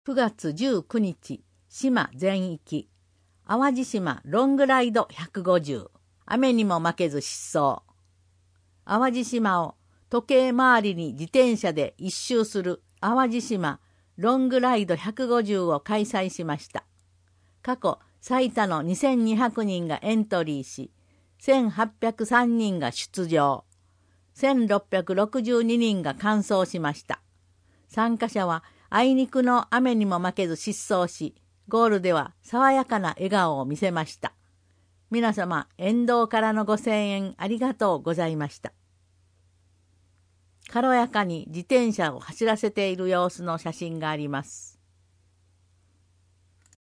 9月19日、島全域。淡路島ロングライド150。雨にも負けず疾走。淡路島を時計回りに自転車で一周する淡路島ロングライド150を開催しました。過去最多の2200人がエントリーし、1803人が出場。1662人が完走しました。参加者はあいにくの雨にも負けず疾走し、ゴールでは爽やかな笑顔を見せました。皆様、沿道からのご声援ありがとうございました。軽やかに自転車を走らせている様子の写真があります。